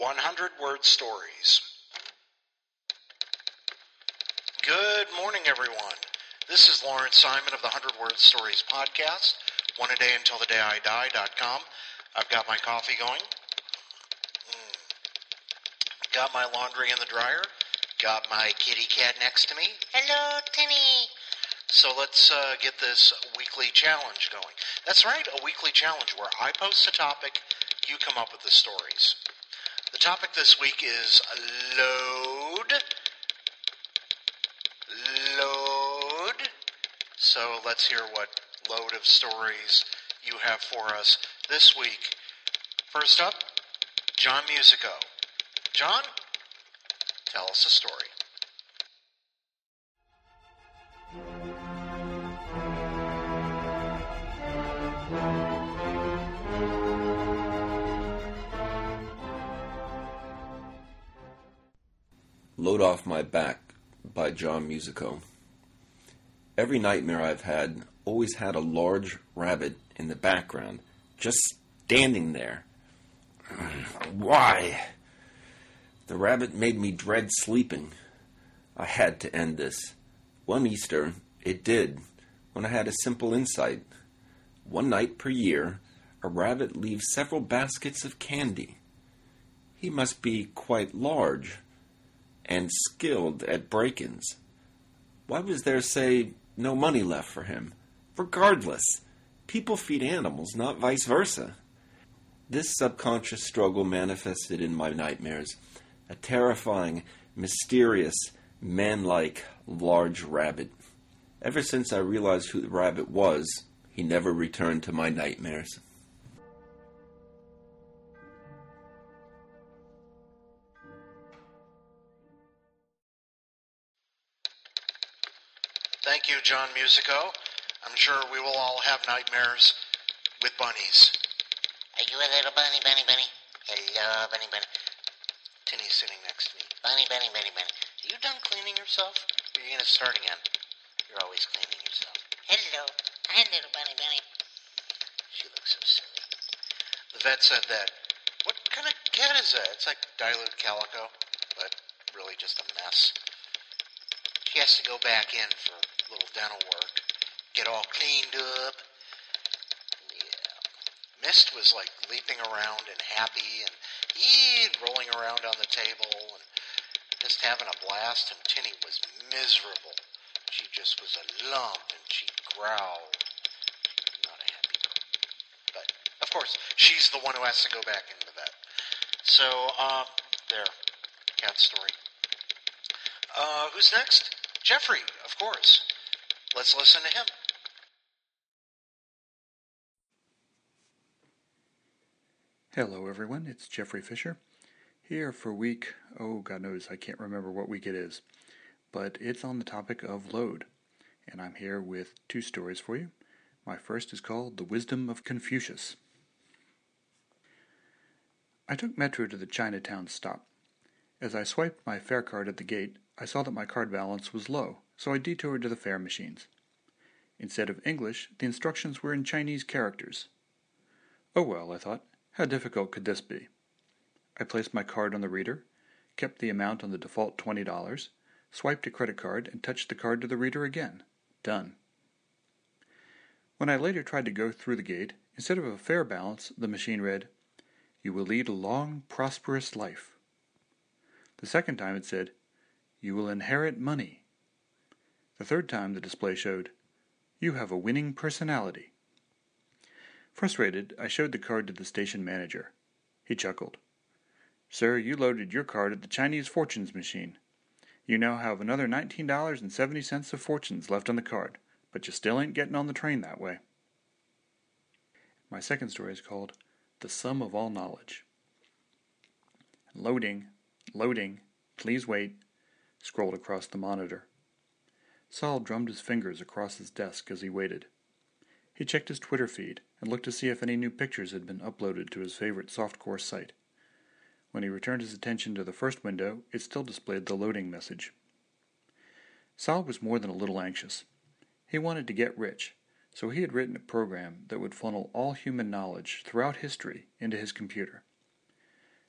100 Word Stories. Good morning, everyone. This is Lawrence Simon of the 100 Word Stories podcast, one a day until the day I die.com. I've got my coffee going. Got my laundry in the dryer. Got my kitty cat next to me. Hello, Tinny. So let's get this weekly challenge going. That's right, a weekly challenge where I post a topic, you come up with the stories. The topic this week is load. So let's hear what load of stories you have for us this week. First up, John Musico. John, tell us a story. Load Off My Back by John Musico. Every nightmare I've had always had a large rabbit in the background, just standing there. Why? The rabbit made me dread sleeping. I had to end this. One Easter, it did, when I had a simple insight. One night per year, a rabbit leaves several baskets of candy. He must be quite large and skilled at break-ins. Why was there, say, no money left for him? Regardless, people feed animals, not vice versa. This subconscious struggle manifested in my nightmares. A terrifying, mysterious, man-like, large rabbit. Ever since I realized who the rabbit was, he never returned to my nightmares. Thank you, John Musico. I'm sure we will all have nightmares with bunnies. Are you a little bunny? Hello, bunny. Tinny's sitting next to me. Bunny. Are you done cleaning yourself? Or are you going to start again? You're always cleaning yourself. Hello. Hi, little bunny. She looks so silly. The vet said that. What kind of cat is that? It's like dilute calico, but really just a mess. She has to go back in for a little dental work, get all cleaned up. Yeah. Mist was like leaping around and happy and rolling around on the table and just having a blast, and Tinny was miserable. She just was a lump and she growled. Not a happy girl. But, of course, she's the one who has to go back into the vet. So, there. Cat story. Who's next? Jeffrey, of course. Let's listen to him. Hello everyone, it's Jeffrey Fisher, here for week, God knows, I can't remember what week it is, but it's on the topic of load, and I'm here with two stories for you. My first is called The Wisdom of Confucius. I took Metro to the Chinatown stop. As I swiped my fare card at the gate, I saw that my card balance was low, so I detoured to the fare machines. Instead of English, the instructions were in Chinese characters. Oh well, I thought, how difficult could this be? I placed my card on the reader, kept the amount on the default $20, swiped a credit card, and touched the card to the reader again. Done. When I later tried to go through the gate, instead of a fare balance, the machine read, "You will lead a long, prosperous life." The second time it said, "You will inherit money." The third time the display showed, "You have a winning personality." Frustrated, I showed the card to the station manager. He chuckled. "Sir, you loaded your card at the Chinese fortunes machine. You now have another $19.70 of fortunes left on the card, but you still ain't getting on the train that way." My second story is called The Sum of All Knowledge. Loading, please wait, scrolled across the monitor. Saul drummed his fingers across his desk as he waited. He checked his Twitter feed and looked to see if any new pictures had been uploaded to his favorite softcore site. When he returned his attention to the first window, it still displayed the loading message. Saul was more than a little anxious. He wanted to get rich, so he had written a program that would funnel all human knowledge throughout history into his computer.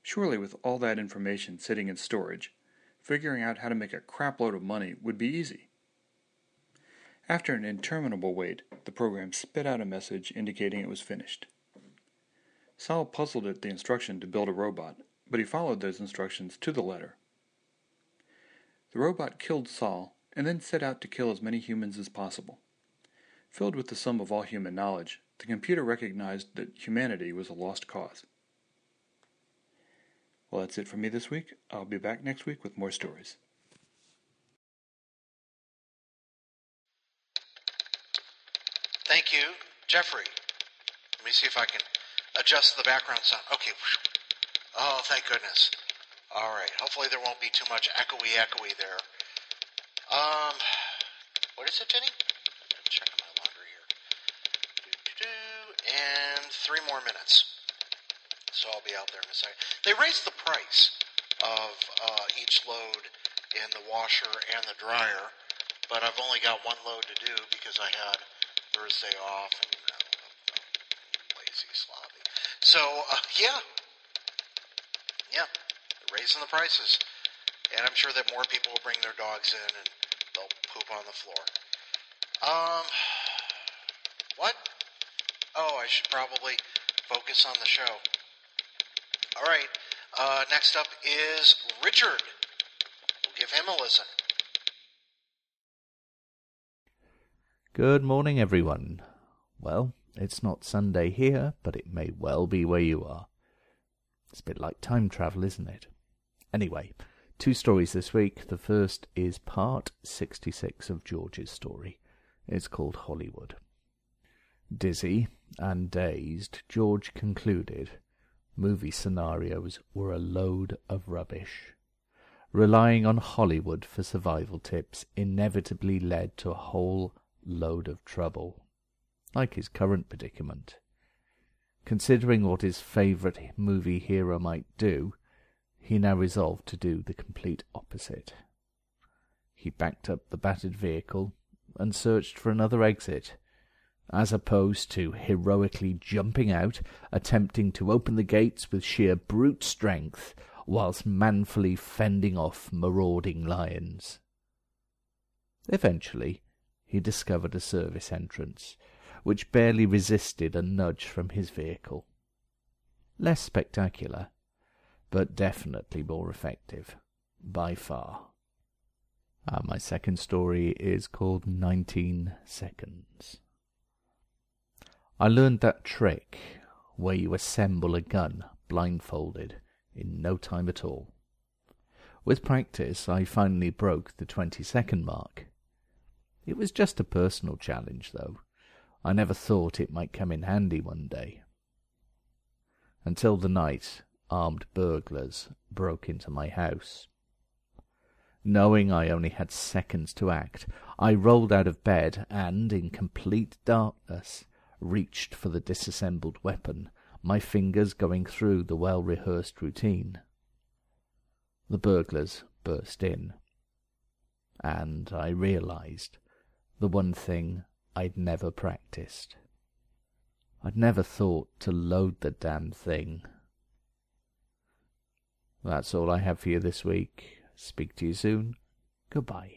Surely with all that information sitting in storage, figuring out how to make a crapload of money would be easy. After an interminable wait, the program spit out a message indicating it was finished. Saul puzzled at the instruction to build a robot, but he followed those instructions to the letter. The robot killed Saul, and then set out to kill as many humans as possible. Filled with the sum of all human knowledge, the computer recognized that humanity was a lost cause. Well, that's it for me this week. I'll be back next week with more stories. Thank you, Jeffrey. Let me see if I can adjust the background sound. Okay. Oh, thank goodness. All right. Hopefully there won't be too much echoey there. What is it, Jenny? I'm checking my laundry here. And 3 more minutes. So I'll be out there in a second. They raised the price of each load in the washer and the dryer, but I've only got 1 load to do because I had Thursday off and lazy, sloppy. So, yeah, they're raising the prices. And I'm sure that more people will bring their dogs in and they'll poop on the floor. What? Oh, I should probably focus on the show. All right, next up is Richard. We'll give him a listen. Good morning, everyone. Well, it's not Sunday here, but it may well be where you are. It's a bit like time travel, isn't it? Anyway, 2 stories this week. The first is part 66 of George's story. It's called Hollywood. Dizzy and dazed, George concluded movie scenarios were a load of rubbish. Relying on Hollywood for survival tips inevitably led to a whole load of trouble, like his current predicament. Considering what his favourite movie hero might do, he now resolved to do the complete opposite. He backed up the battered vehicle and searched for another exit, as opposed to heroically jumping out, attempting to open the gates with sheer brute strength, whilst manfully fending off marauding lions. Eventually, he discovered a service entrance, which barely resisted a nudge from his vehicle. Less spectacular, but definitely more effective, by far. My second story is called 19 Seconds. I learned that trick where you assemble a gun blindfolded in no time at all. With practice, I finally broke the 20-second mark. It was just a personal challenge, though. I never thought it might come in handy one day. Until the night armed burglars broke into my house. Knowing I only had seconds to act, I rolled out of bed and, in complete darkness, reached for the disassembled weapon, my fingers going through the well-rehearsed routine. The burglars burst in, and I realized the one thing I'd never practiced. I'd never thought to load the damn thing. That's all I have for you this week. Speak to you soon. Goodbye.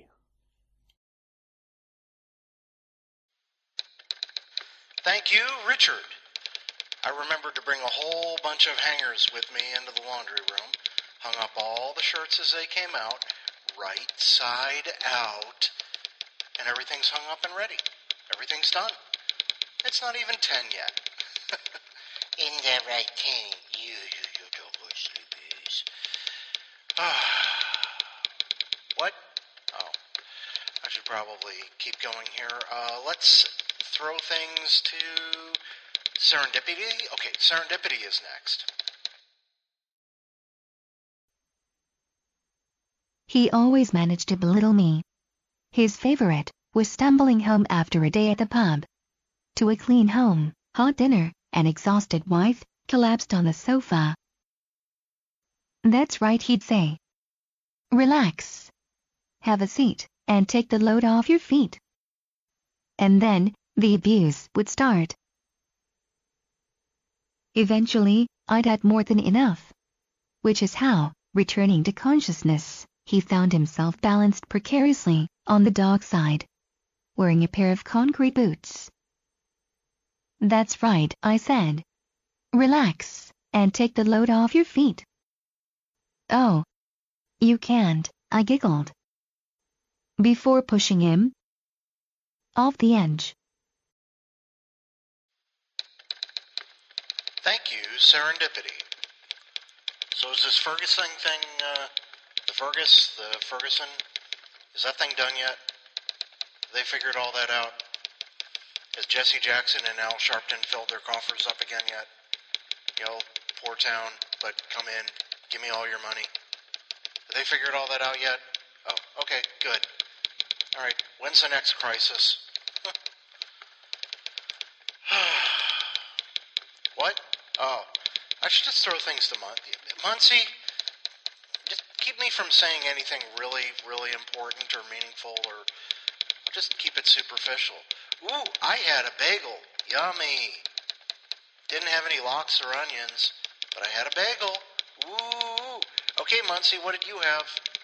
Thank you, Richard. I remembered to bring a whole bunch of hangers with me into the laundry room, hung up all the shirts as they came out, right side out, and everything's hung up and ready. Everything's done. It's not even 10 yet. In the right time, you double sleepers. What? Oh, I should probably keep going here. Let's throw things to Serendipity. Okay, Serendipity is next. He always managed to belittle me. His favorite was stumbling home after a day at the pub. To a clean home, hot dinner, an exhausted wife, collapsed on the sofa. That's right, he'd say. Relax. Have a seat, and take the load off your feet. And then, the abuse would start. Eventually, I'd had more than enough. which is how, returning to consciousness, he found himself balanced precariously on the dockside, wearing a pair of concrete boots. "That's right," I said. "Relax, and take the load off your feet." "Oh, you can't," I giggled, before pushing him off the edge. Thank you, Serendipity. So is this Ferguson thing, the Ferguson, is that thing done yet? Have they figured all that out? Has Jesse Jackson and Al Sharpton filled their coffers up again yet? You know, poor town, but come in, give me all your money. Have they figured all that out yet? Oh, okay, good. All right, when's the next crisis? What? Oh, I should just throw things to Muncie, just keep me from saying anything really, really important or meaningful, or I'll just keep it superficial. Ooh, I had a bagel. Yummy. Didn't have any lox or onions, but I had a bagel. Ooh. Okay, Muncie, what did you have?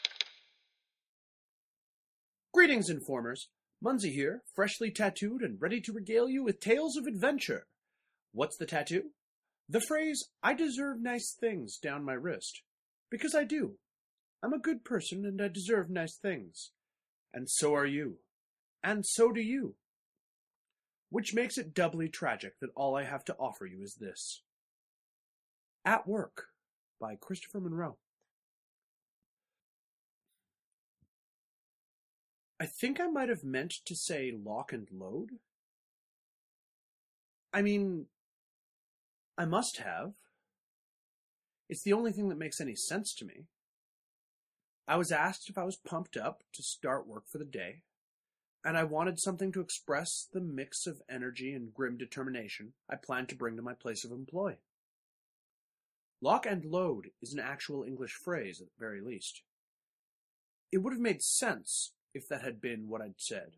Greetings, informers. Muncie here, freshly tattooed and ready to regale you with tales of adventure. What's the tattoo? The phrase, "I deserve nice things," down my wrist. Because I do. I'm a good person and I deserve nice things. And so are you. And so do you. Which makes it doubly tragic that all I have to offer you is this. At Work by Christopher Monroe. I think I might have meant to say lock and load. I mean, I must have. It's the only thing that makes any sense to me. I was asked if I was pumped up to start work for the day, and I wanted something to express the mix of energy and grim determination I planned to bring to my place of employ. Lock and load is an actual English phrase at the very least. It would have made sense if that had been what I'd said.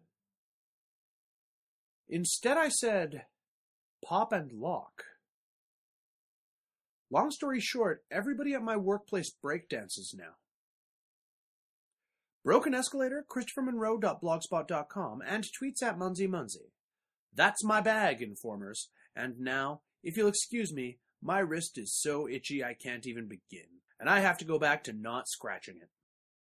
Instead I said, pop and lock. Long story short, everybody at my workplace breakdances now. Broken Escalator, ChristopherMonroe.blogspot.com, and tweets at MunzieMunzie. That's my bag, informers. And now, if you'll excuse me, my wrist is so itchy I can't even begin, and I have to go back to not scratching it.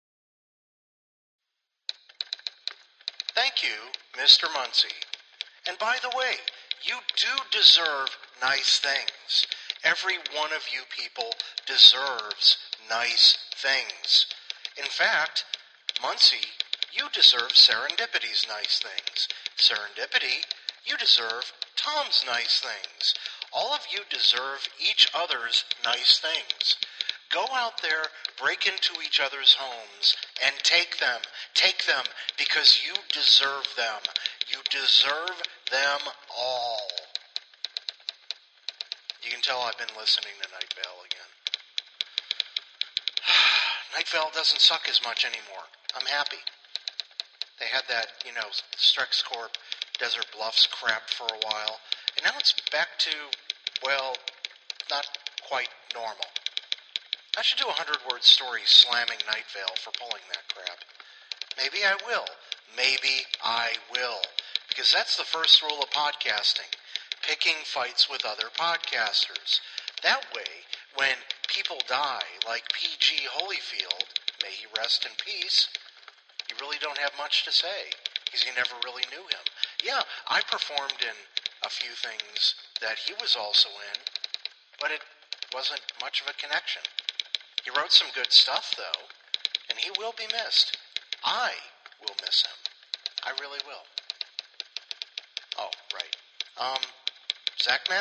Thank you, Mr. Muncie. And by the way, you do deserve nice things. Every one of you people deserves nice things. In fact, Muncie, you deserve Serendipity's nice things. Serendipity, you deserve Tom's nice things. All of you deserve each other's nice things. Go out there, break into each other's homes, and take them. Take them because you deserve them. You deserve them all. You can tell I've been listening to Night Vale again. Night Vale doesn't suck as much anymore. I'm happy. They had that, Strex Corp, Desert Bluffs crap for a while, and now it's back to, well, not quite normal. I should do a 100-word story slamming Night Vale for pulling that crap. Maybe I will. Maybe I will. Because that's the first rule of podcasting. Picking fights with other podcasters. That way, when people die, like P.G. Holyfield, may he rest in peace, you really don't have much to say, because you never really knew him. Yeah, I performed in a few things that he was also in, but it wasn't much of a connection. He wrote some good stuff, though, and he will be missed. I will miss him. I really will. Oh, right. Zachman?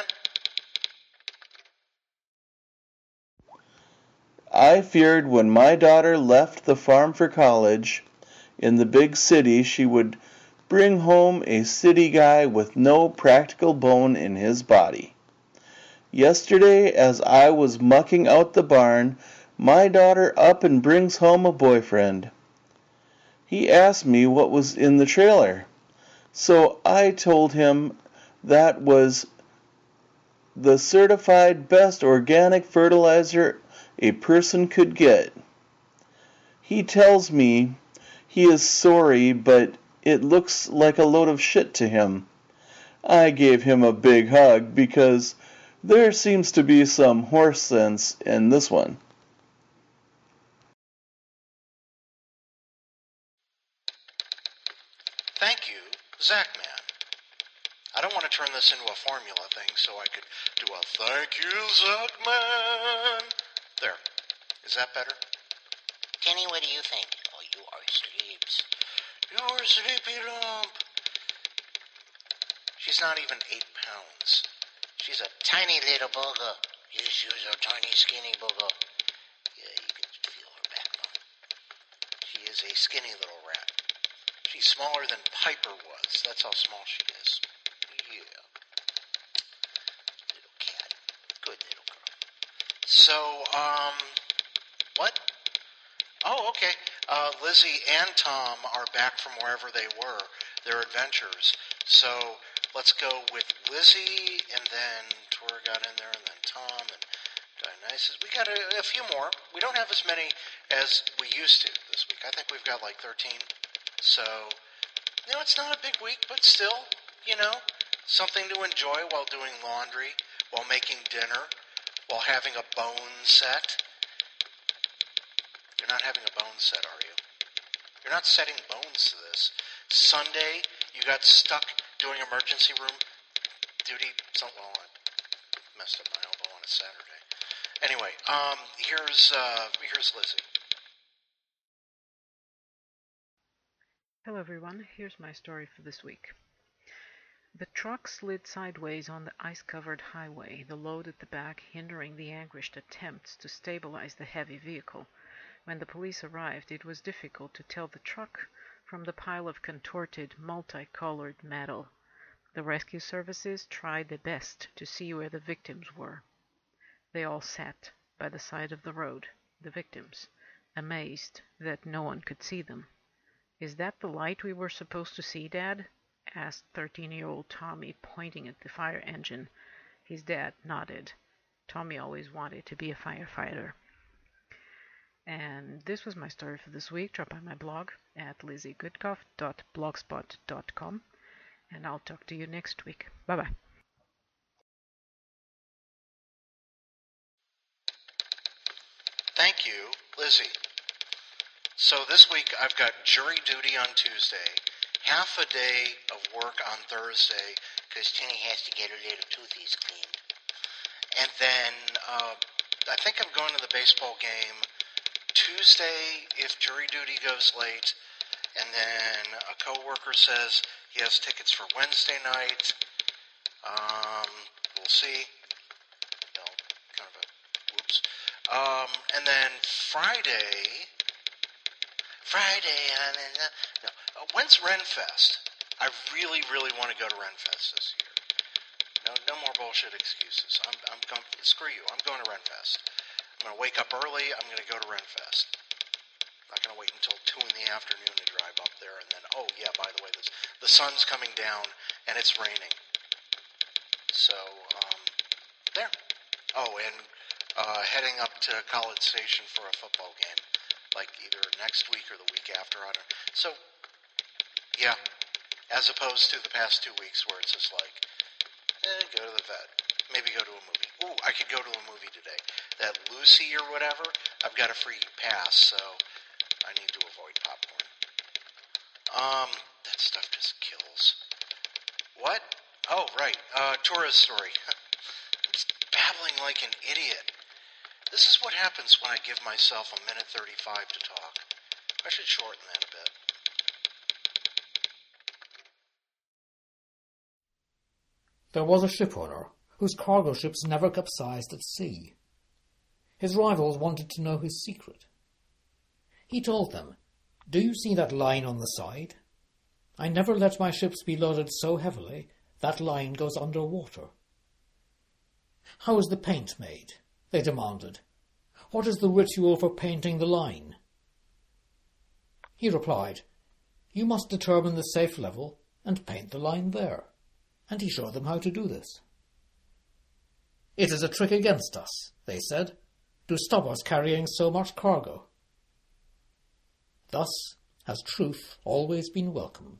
I feared when my daughter left the farm for college in the big city she would bring home a city guy with no practical bone in his body. Yesterday, as I was mucking out the barn, my daughter up and brings home a boyfriend. He asked me what was in the trailer, so I told him that was the certified best organic fertilizer a person could get. He tells me he is sorry, but it looks like a load of shit to him. I gave him a big hug because there seems to be some horse sense in this one. Thank you, Zachman. I don't want to turn this into a formula thing, so I could do a thank you, Zachman. There. Is that better? Kenny, what do you think? Oh, you are sleeps. You're a sleepy lump. She's not even 8 pounds. She's a Tiny little booger. Yes, she's a tiny, skinny booger. Yeah, you can feel her backbone. She is a skinny little rat. She's smaller than Piper was. That's how small she is. Yeah. Little cat. Good little girl. So, what? Oh, okay. Lizzie and Tom are back from wherever they were, their adventures. So, let's go with Lizzie, and then Tora got in there, and then Tom, and Dionysus. We got a few more. We don't have as many as we used to this week. I think we've got like 13. So, it's not a big week, but still, something to enjoy while doing laundry, while making dinner, while having a bone set. You're not having a bone set, are you? You're not setting bones to this. Sunday, you got stuck doing emergency room duty. Well, I messed up my elbow on a Saturday. Anyway, here's Lizzie. Hello everyone, here's my story for this week. The truck slid sideways on the ice-covered highway, the load at the back hindering the anguished attempts to stabilize the heavy vehicle. When the police arrived, it was difficult to tell the truck from the pile of contorted, multicolored metal. The rescue services tried their best to see where the victims were. They all sat by the side of the road, the victims, amazed that no one could see them. "Is that the light we were supposed to see, Dad?" asked 13-year-old Tommy, pointing at the fire engine. His dad nodded. Tommy always wanted to be a firefighter. And this was my story for this week. Drop by my blog at lizziegoodcoff.blogspot.com, and I'll talk to you next week. Bye-bye. Thank you, Lizzie. So this week I've got jury duty on Tuesday, half a day of work on Thursday, Because Tinny has to get her little toothies cleaned. and then I think I'm going to the baseball game Tuesday if jury duty goes late, and then a coworker says he has tickets for Wednesday night. We'll see. Kind of a whoops. And then Friday, when's Renfest? I really, really want to go to Renfest this year. No more bullshit excuses. I'm going. Screw you. I'm going to Renfest. I'm going to wake up early. I'm going to go to Renfest. I'm not going to wait until 2 in the afternoon to drive up there, and then, oh yeah, by the way, the sun's coming down and it's raining. So there. Oh, and heading up to College Station for a football game, like either next week or the week after. I don't. So yeah, as opposed to the past 2 weeks where it's just like, go to the vet, maybe go to a movie. Ooh, I could go to a movie today. That Lucy or whatever, I've got a free pass, so I need to avoid popcorn. That stuff just kills. What? Oh, right. Tora's story. I'm just babbling like an idiot. This is what happens when I give myself a minute 35 to talk. I should shorten that a bit. There was a shipowner whose cargo ships never capsized at sea. His rivals wanted to know his secret. He told them, "Do you see that line on the side? I never let my ships be loaded so heavily that line goes under water." "How is the paint made?" they demanded. "What is the ritual for painting the line?" He replied, "You must determine the safe level and paint the line there." And he showed them how to do this. "It is a trick against us," they said. to stop us carrying so much cargo. Thus has truth always been welcomed.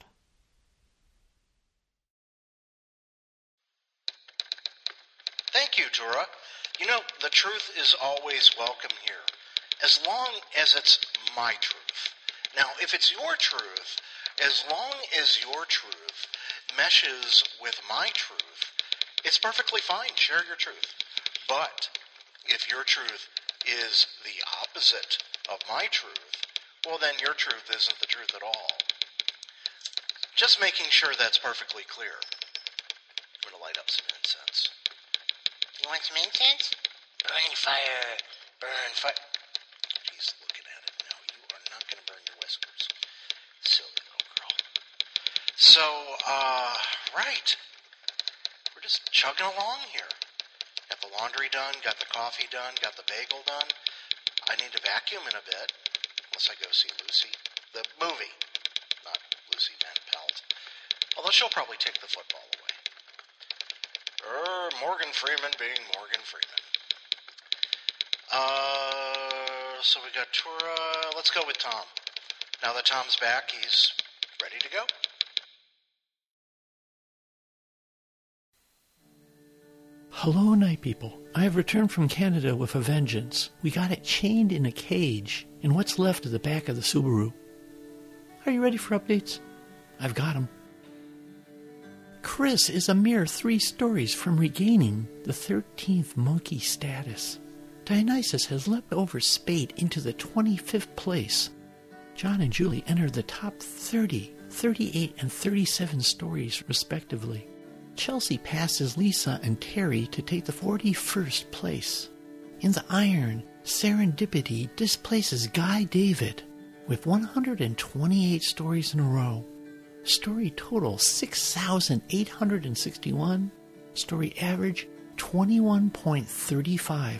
Thank you, Tura. You know, the truth is always welcome here, as long as it's my truth. Now, if it's your truth, as long as your truth meshes with my truth, it's perfectly fine. Share your truth. But if your truth is the opposite of my truth, well, then your truth isn't the truth at all. Just making sure that's perfectly clear. I'm going to light up some incense. You want some incense? Burn fire. Burn fire. He's looking at it now. You are not going to burn your whiskers. Silly little girl. So, right. We're just chugging along here. Got the laundry done, got the coffee done, got the bagel done. I need to vacuum in a bit, unless I go see Lucy. The movie. Not Lucy Van Pelt. Although she'll probably take the football away. Morgan Freeman being Morgan Freeman. So we got Tura. Let's go with Tom. Now that Tom's back, he's ready to go. Hello, Night People. I have returned from Canada with a vengeance. We got it chained in a cage in what's left of the back of the Subaru. Are you ready for updates? I've got them. Chris is a mere 3 stories from regaining the 13th monkey status. Dionysus has leapt over Spade into the 25th place. John and Julie entered the top 30, 38, and 37 stories, respectively. Chelsea passes Lisa and Terry to take the 41st place. In the Iron, Serendipity displaces Guy David with 128 stories in a row. Story total 6,861. Story average 21.35.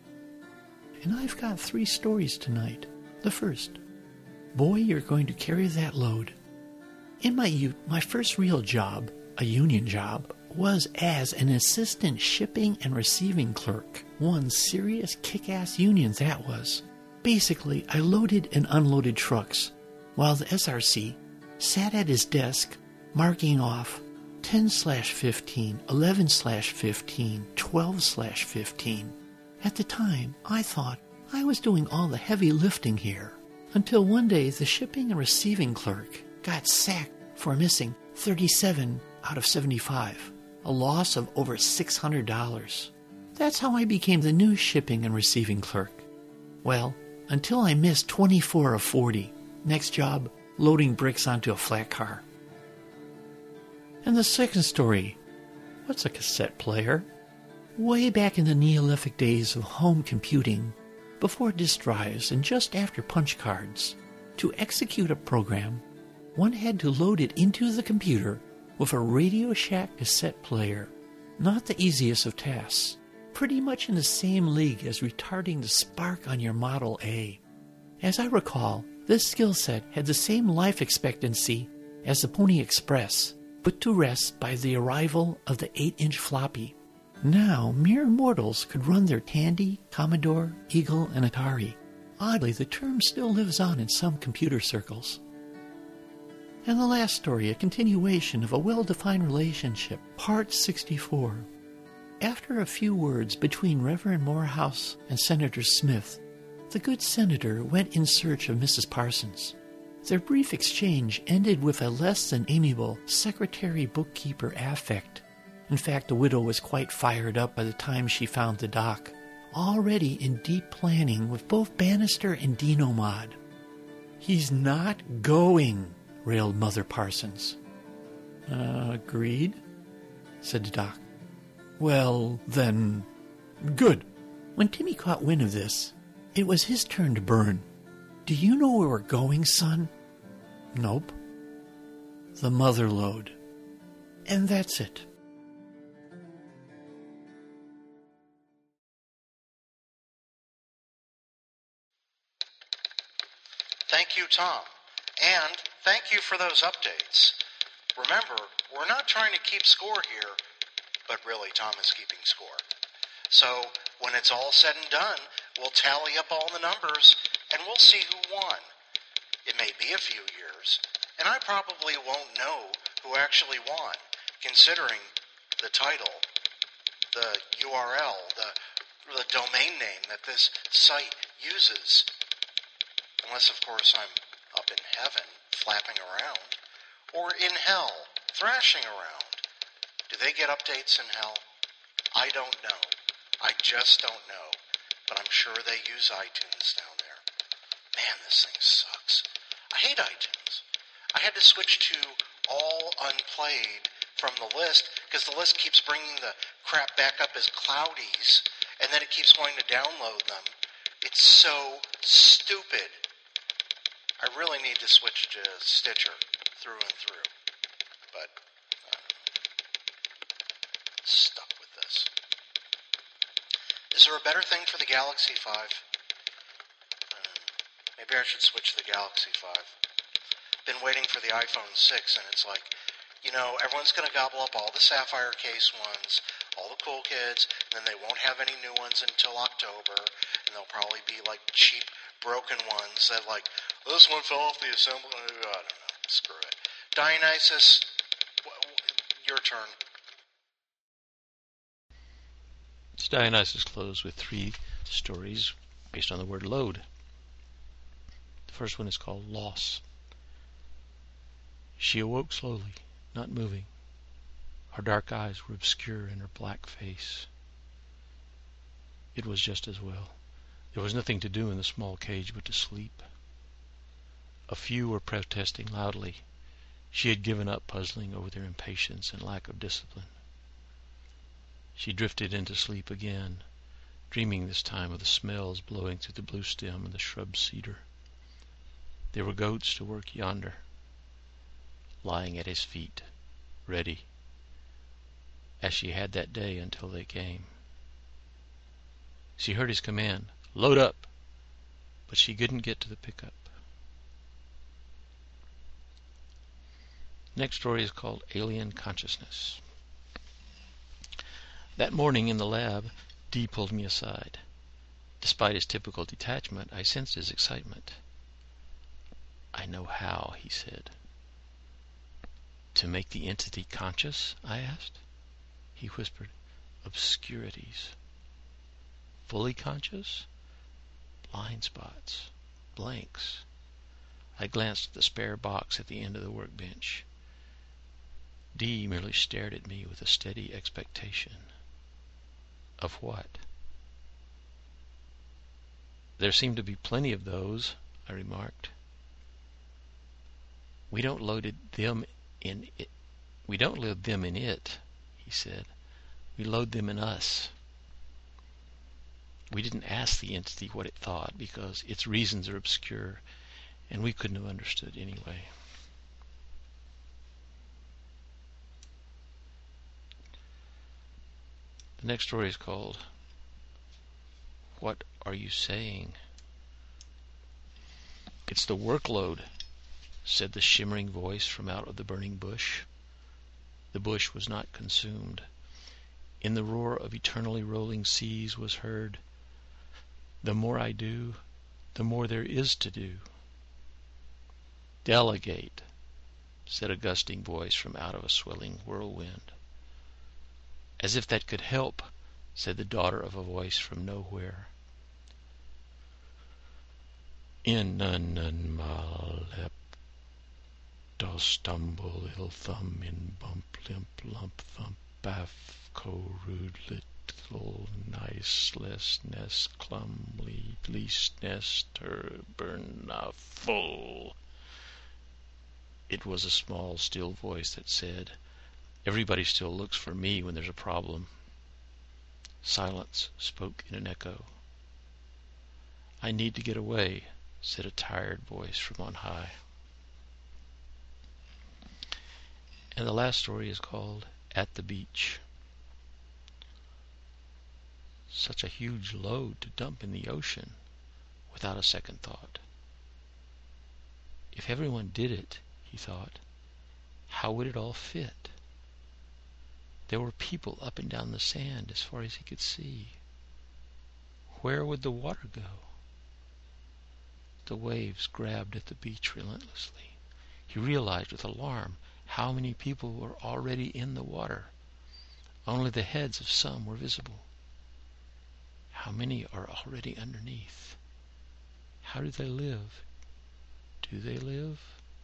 And I've got 3 stories tonight. The first, boy, you're going to carry that load. In my youth, my first real job, a union job, was as an assistant shipping and receiving clerk. One serious kick-ass union that was. Basically, I loaded and unloaded trucks, while the SRC sat at his desk, marking off 10/15, 11/15, 12/15. At the time, I thought I was doing all the heavy lifting here, until one day the shipping and receiving clerk got sacked for missing 37 out of 75, a loss of over $600. That's how I became the new shipping and receiving clerk. Well, until I missed 24 of 40. Next job, loading bricks onto a flat car. And the second story, what's a cassette player? Way back in the Neolithic days of home computing, before disk drives and just after punch cards, to execute a program, one had to load it into the computer with a Radio Shack cassette player. Not the easiest of tasks, pretty much in the same league as retarding the spark on your Model A. As I recall, this skill set had the same life expectancy as the Pony Express, put to rest by the arrival of the 8-inch floppy. Now, mere mortals could run their Tandy, Commodore, Eagle, and Atari. Oddly, the term still lives on in some computer circles. And the last story, a continuation of a well-defined relationship, Part 64. After a few words between Reverend Morehouse and Senator Smith, the good senator went in search of Mrs. Parsons. Their brief exchange ended with a less than amiable secretary-bookkeeper affect. In fact, the widow was quite fired up by the time she found the doc, already in deep planning with both Bannister and Dinomod. "He's not going," railed Mother Parsons. Agreed, said the doc. "Well, then, good." When Timmy caught wind of this, it was his turn to burn. "Do you know where we're going, son?" "Nope." "The mother lode." And that's it. Thank you, Tom. And thank you for those updates. Remember, we're not trying to keep score here, but really Tom is keeping score. So when it's all said and done, We'll tally up all the numbers, and we'll see who won. It may be a few years, and I probably won't know who actually won, considering the title, the URL, the domain name that this site uses. Unless, of course, I'm up in heaven, flapping around, or in hell, thrashing around. Do they get updates in hell? I don't know. I just don't know. But I'm sure they use iTunes down there. Man, this thing sucks. I hate iTunes. I had to switch to all unplayed from the list because the list keeps bringing the crap back up as cloudies, and then it keeps wanting to download them. It's so stupid. I really need to switch to Stitcher through and through. But stuck with this. Is there a better thing for the Galaxy 5? Maybe I should switch to the Galaxy 5. Been waiting for the iPhone 6, and it's like, everyone's going to gobble up all the Sapphire case ones, all the cool kids, and then they won't have any new ones until October, and they'll probably be like cheap, broken ones that this one fell off the assembly. I don't know. Screw it. Dionysus, your turn. So Dionysus closed with 3 stories based on the word load. The first one is called Loss. She awoke slowly, not moving. Her dark eyes were obscure in her black face. It was just as well. There was nothing to do in the small cage but to sleep. A few were protesting loudly. She had given up puzzling over their impatience and lack of discipline. She drifted into sleep again, dreaming this time of the smells blowing through the blue stem and the shrub cedar. There were goats to work yonder, lying at his feet, ready, as she had that day until they came. She heard his command, "Load up," but she couldn't get to the pickup. Next story is called Alien Consciousness. That morning in the lab, Dee pulled me aside. Despite his typical detachment, I sensed his excitement. "I know how," he said. "To make the entity conscious?" I asked. He whispered, "Obscurities." "Fully conscious?" "Blind spots, blanks." I glanced at the spare box at the end of the workbench. Dee merely stared at me with a steady expectation. Of what? "There seem to be plenty of those," I remarked. We don't load them in it, he said. "We load them in us." We didn't ask the entity what it thought because its reasons are obscure, and we couldn't have understood anyway. The next story is called "What Are You Saying?" "It's the workload," said the shimmering voice from out of the burning bush. The bush was not consumed. In the roar of eternally rolling seas was heard, "The more I do, the more there is to do." "Delegate," said a gusting voice from out of a swelling whirlwind. "As if that could help," said the daughter of a voice from nowhere. "Innanan malep dostumble ilthum in bump limp lump thump baff co-rude little nice less nest clumly least nest burn full." It was a small, still voice that said, "Everybody still looks for me when there's a problem." Silence spoke in an echo. "I need to get away," said a tired voice from on high. And the last story is called At the Beach. Such a huge load to dump in the ocean without a second thought. If everyone did it, he thought, how would it all fit? There were people up and down the sand as far as he could see. Where would the water go? The waves grabbed at the beach relentlessly. He realized with alarm how many people were already in the water. Only the heads of some were visible. How many are already underneath? How do they live? Do they live?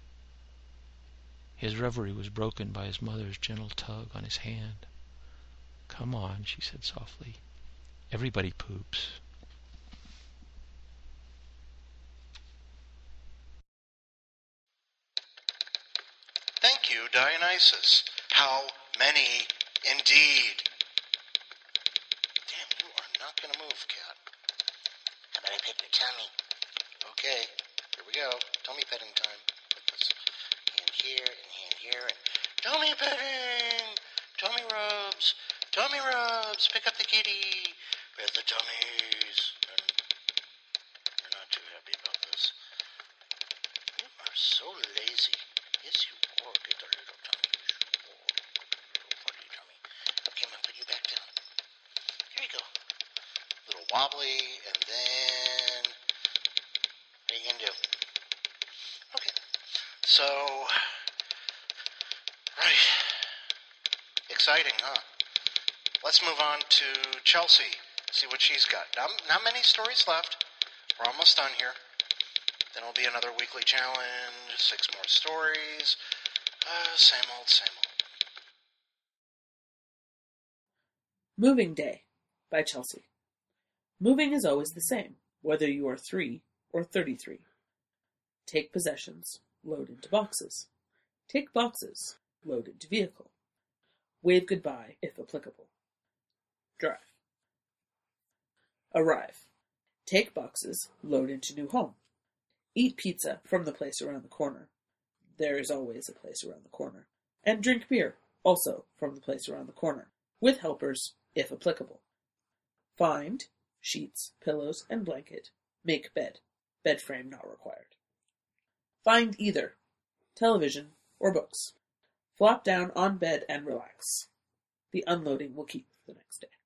His reverie was broken by his mother's gentle tug on his hand. "Come on," she said softly. "Everybody poops." Thank you, Dionysus. How many indeed? Damn, you are not going to move, cat. How about I pet your tummy? Okay, here we go. Tummy petting time. Put this hand here and hand here and tummy petting! Tummy rubs! Tummy rubs! Pick up the kitty! Pet the tummies! And you're not too happy about this. You are so lazy. Yes, you are. Get the little tummy. Oh, little funny tummy. Okay, I'm going to put you back down. Here you go. Little wobbly, and then what are you going to do? Okay. So, right. Exciting, huh? Let's move on to Chelsea. See what she's got. Not many stories left. We're almost done here. Then it'll be another weekly challenge, 6 more stories. Same old, same old. Moving Day by Chelsea. Moving is always the same, whether you are 3 or 33. Take possessions, load into boxes. Take boxes, load into vehicle. Wave goodbye, if applicable. Drive. Arrive. Take boxes, load into new home. Eat pizza from the place around the corner. There is always a place around the corner. And drink beer, also from the place around the corner, with helpers, if applicable. Find sheets, pillows, and blanket. Make bed. Bed frame not required. Find either television or books. Flop down on bed and relax. The unloading will keep the next day.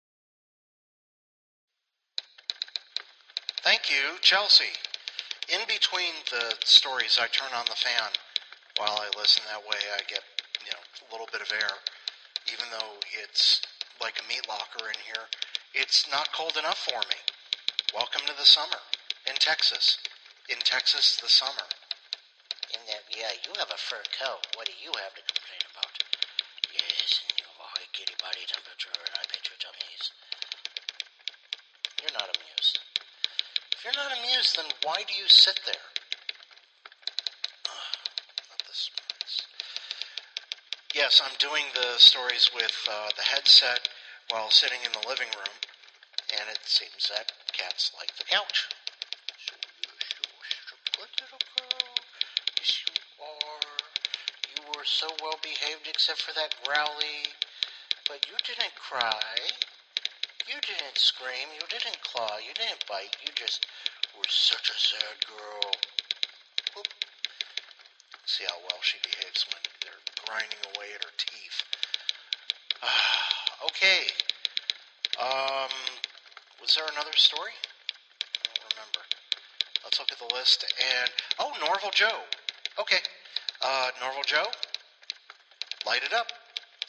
Thank you, Chelsea. In between the stories, I turn on the fan. While I listen, that way I get, a little bit of air. Even though it's like a meat locker in here, it's not cold enough for me. Welcome to the summer in Texas. In Texas, the summer. Yeah, you have a fur coat. What do you have to complain about? Yes, and you have a high kitty body temperature, and I bet your tummies. You're not amused. If you're not amused, then why do you sit there? Not this. Yes, I'm doing the stories with the headset while sitting in the living room, and it seems that cats like the couch. So good little girl. Yes, you are. You were so well behaved except for that growly. But you didn't cry. You didn't scream. You didn't claw. You didn't bite. You just were such a sad girl. Whoop. See how well she behaves when they're grinding away at her teeth. Okay. Was there another story? I don't remember. Let's look at the list. And, Norval Joe. Okay. Norval Joe, light it up.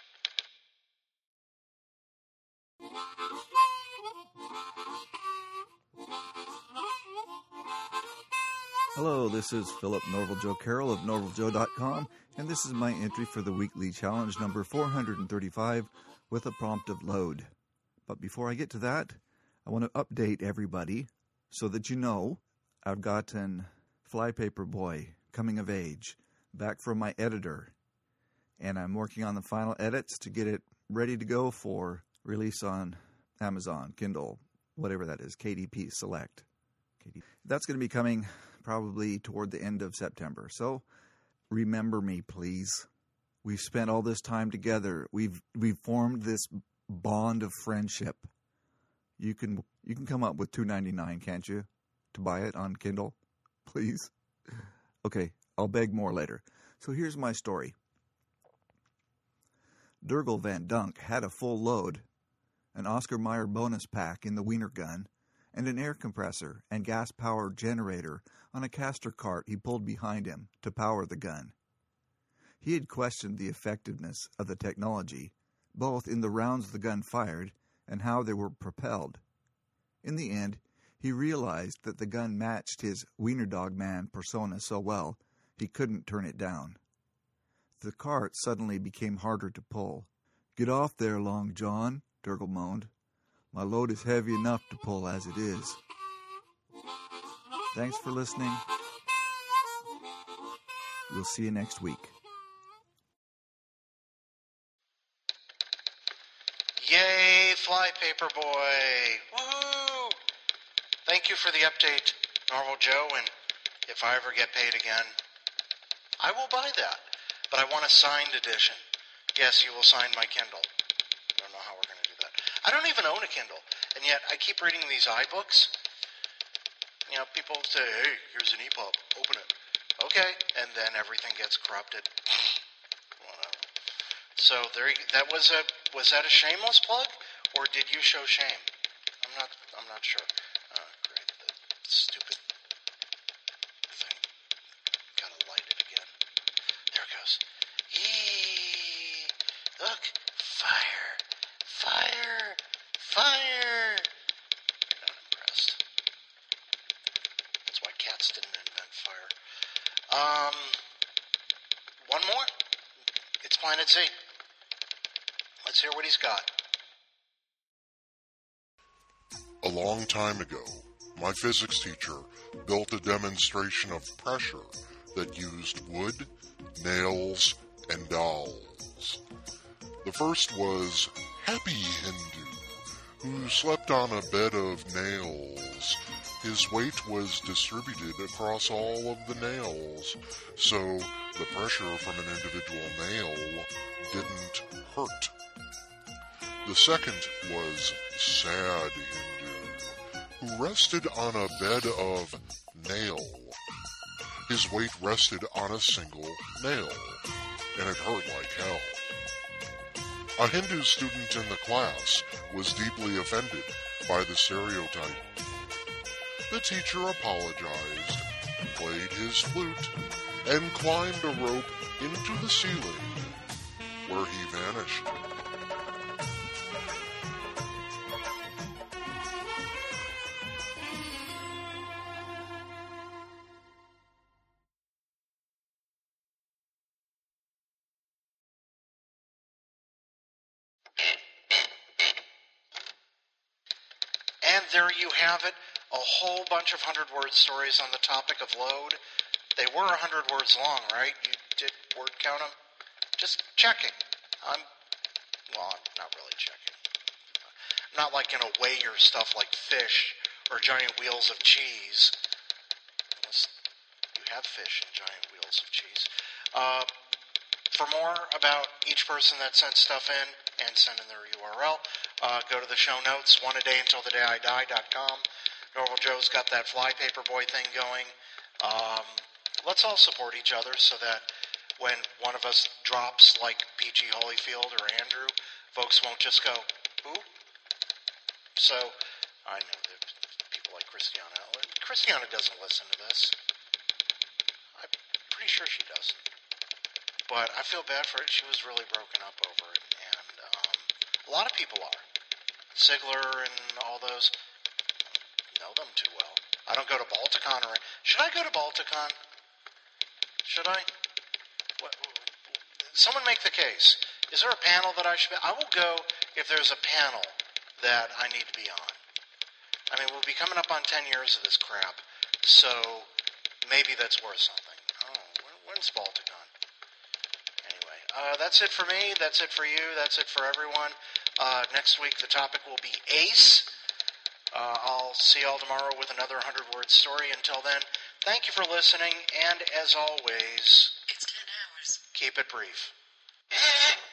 Hello, this is Philip Norval Joe Carroll of NorvalJoe.com, and this is my entry for the weekly challenge number 435 with a prompt of load. But before I get to that, I want to update everybody so that you know I've got an Flypaper Boy coming of age back from my editor, and I'm working on the final edits to get it ready to go for release on Amazon, Kindle, whatever that is, KDP Select. That's going to be coming probably toward the end of September. So remember me, please. We've spent all this time together. We've formed this bond of friendship. You can come up with $2.99, can't you, to buy it on Kindle? Please. Okay, I'll beg more later. So here's my story. Durgle Van Dunk had a full load, an Oscar Mayer bonus pack in the Wiener gun, and an air compressor and gas-powered generator on a caster cart he pulled behind him to power the gun. He had questioned the effectiveness of the technology, both in the rounds the gun fired and how they were propelled. In the end, he realized that the gun matched his Wiener Dog Man persona so well, he couldn't turn it down. The cart suddenly became harder to pull. "Get off there, Long John," Durgle moaned. "My load is heavy enough to pull as it is." Thanks for listening. We'll see you next week. Yay, Flypaper Boy! Woo! Thank you for the update, Normal Joe, and if I ever get paid again, I will buy that. But I want a signed edition. Yes, you will sign my Kindle. I don't know how we're going to do that. I don't even own a Kindle, and yet I keep reading these iBooks. You know, people say, "Hey, here's an EPUB. Open it." Okay, and then everything gets corrupted. Whatever. So was that a shameless plug, or did you show shame? I'm not sure. Oh, great, the stupid thing. Gotta light it again. There it goes. Eee! Look, fire, fire, fire. Not impressed. That's why cats didn't invent fire. One more. It's Planet Z. Let's hear what he's got. A long time ago, my physics teacher built a demonstration of pressure that used wood, nails, and dolls. The first was Happy Hindu, who slept on a bed of nails. His weight was distributed across all of the nails, so the pressure from an individual nail didn't hurt. The second was Sad Hindu, who rested on a bed of nail. His weight rested on a single nail, and it hurt like hell. A Hindu student in the class was deeply offended by the stereotype. The teacher apologized, played his flute, and climbed a rope into the ceiling, where he vanished. And there you have it, a whole bunch of 100-word stories on the topic of load. They were 100 words long, right? You did word count them? Just checking. I'm not really checking. I'm not like gonna weigh your stuff like fish or giant wheels of cheese. Unless you have fish and giant wheels of cheese. For more about each person that sent stuff in and send in their URL, go to the show notes, oneadayuntilthedayidie.com. Normal Joe's got that Flypaper Boy thing going. Let's all support each other so that when one of us drops, like P.G. Holyfield or Andrew, folks won't just go, who? So, I know that people like Christiana. Christiana doesn't listen to this. I'm pretty sure she doesn't. But I feel bad for it. She was really broken up over it. And a lot of people are. Sigler and all those. Know them too well. I don't go to Balticon or... Should I go to Balticon? Should I? Someone make the case. Is there a panel that I should be... I will go if there's a panel that I need to be on. I mean, we'll be coming up on 10 years of this crap. So maybe that's worth something. Oh, when's Balticon? That's it for me. That's it for you. That's it for everyone. Next week, the topic will be ACE. I'll see you all tomorrow with another 100-word story. Until then, thank you for listening. And as always, it's 10 hours. Keep it brief.